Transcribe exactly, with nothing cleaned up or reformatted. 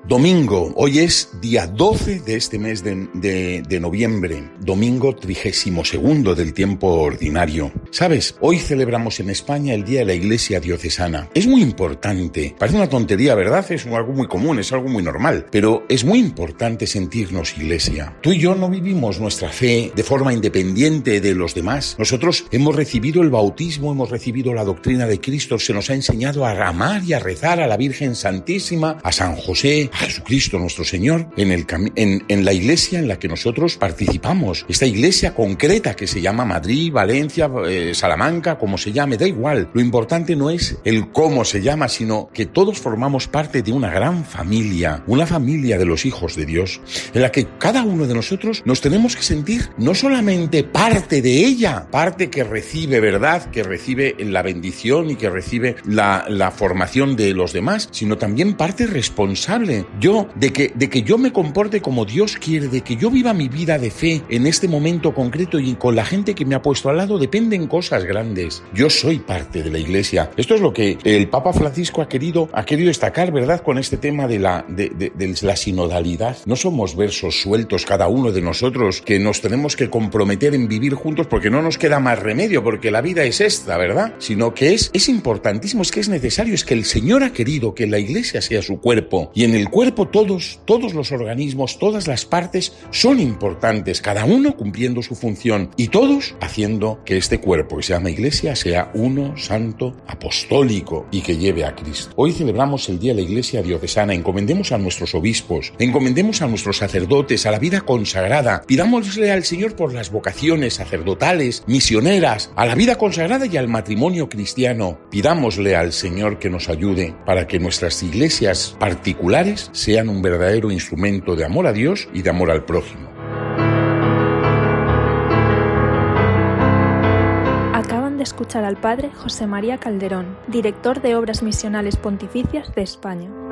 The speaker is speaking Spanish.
Domingo, hoy es día doce de este mes de, de, de noviembre, domingo trigésimo segundo del tiempo ordinario. ¿Sabes? Hoy celebramos en España el Día de la Iglesia Diocesana. Es muy importante, parece una tontería, ¿verdad? Es algo muy común, es algo muy normal, pero es muy importante sentirnos iglesia. Tú y yo no vivimos nuestra fe de forma independiente de los demás. Nosotros hemos recibido el bautismo, hemos recibido la doctrina de Cristo, se nos ha enseñado a amar y a rezar a la Virgen Santísima, a San José, a Jesucristo nuestro Señor, en, el cami- en, en la iglesia en la que nosotros participamos. Esta iglesia concreta que se llama Madrid, Valencia, eh, Salamanca, como se llame, da igual. Lo importante no es el cómo se llama, sino que todos formamos parte de una gran familia, una familia de los hijos de Dios, en la que cada uno de nosotros nos tenemos que sentir no solamente parte de ella, parte que recibe, ¿verdad?, que recibe la bendición y que recibe la, la formación de los demás, sino también parte responsable. Yo, de que, de que yo me comporte como Dios quiere, de que yo viva mi vida de fe en este momento concreto y con la gente que me ha puesto al lado, dependen cosas grandes. Yo soy parte de la iglesia. Esto es lo que el Papa Francisco ha querido, ha querido destacar, ¿verdad?, con este tema de la, de, de, de la sinodalidad. No somos versos sueltos cada uno de nosotros que nos tenemos que comprometer en vivir juntos porque no nos queda más remedio, porque la vida es esta, ¿verdad? Sino que es, es importantísimo, es que es necesario, es que el Señor ha querido que la iglesia sea su cuerpo, y en el cuerpo todos, todos los organismos, todas las partes son importantes, cada uno cumpliendo su función y todos haciendo que este cuerpo que se llama iglesia sea uno, santo, apostólico y que lleve a Cristo. Hoy celebramos el Día de la Iglesia Diocesana. Encomendemos a nuestros obispos, encomendemos a nuestros sacerdotes, a la vida consagrada, pidámosle al Señor por las vocaciones sacerdotales, misioneras, a la vida consagrada y al matrimonio cristiano. Pidámosle al Señor que nos ayude para que nuestras iglesias particulares sean un verdadero instrumento de amor a Dios y de amor al prójimo. Acaban de escuchar al padre José María Calderón, director de Obras Misionales Pontificias de España.